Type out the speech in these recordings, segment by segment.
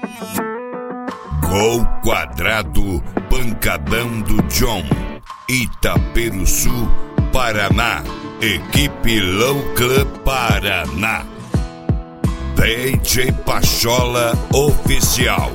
Gol Quadrado, Pancadão do John, Itaperuçu, Paraná, Equipe Loucla Paraná. DJ Pachola Oficial.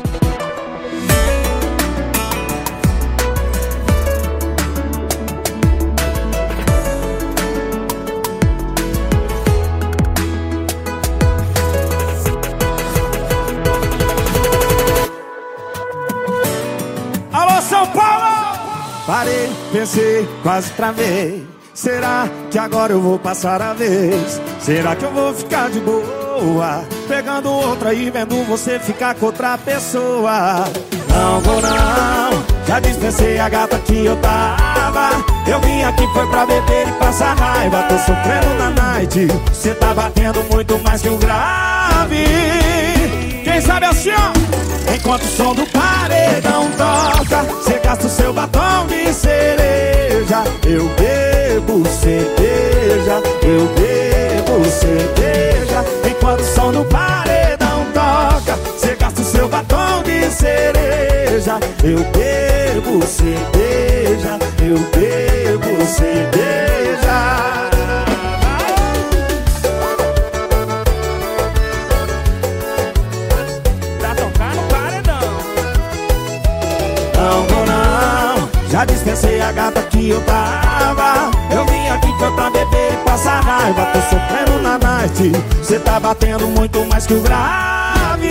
Alô, São Paulo! Parei, pensei, quase travei. Será que agora eu vou passar a vez? Será que eu vou ficar de boa, pegando outra e vendo você ficar com outra pessoa? Não vou não, já dispensei a gata que eu tava. Eu vim aqui foi pra beber e passar raiva. Tô sofrendo na night, cê tá batendo muito mais que o grave. Quem sabe assim, ó? Enquanto o som do paredão toca, cê gasta o seu batom de cereja. Eu bebo cerveja, eu bebo cerveja. Enquanto o som do paredão toca, cê gasta o seu batom de cereja. Eu bebo cerveja, eu bebo cerveja. Já dispensei a gata que eu tava. Eu vim aqui foi pra beber e passar raiva. Tô sofrendo na night, cê tá batendo muito mais que o grave.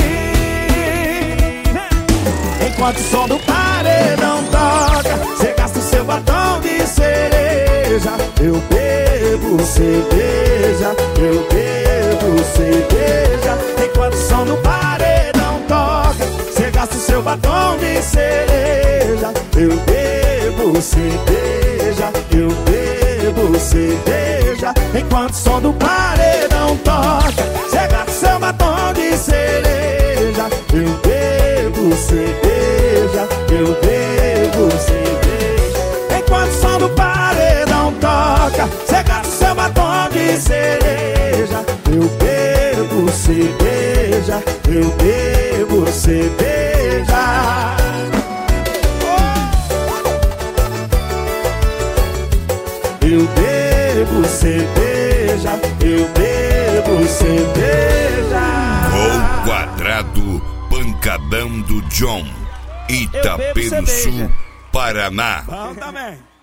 Enquanto o som do paredão toca, cê gasta o seu batom de cereja. Eu bebo cerveja, eu bebo cerveja. Enquanto o som do paredão toca, cê gasta o seu batom de cereja. Eu bebo cerveja, eu bebo cerveja. Enquanto o som do paredão toca, cê gasta seu batom de cereja. Eu bebo cerveja, eu bebo cerveja. Enquanto o som do paredão toca, cê gasta seu batom de cereja. Eu bebo cerveja, eu bebo cerveja. Eu bebo cerveja, eu bebo cerveja. Gol Quadrado, Pancadão do John, Itaperuçu, Paraná. Bom também.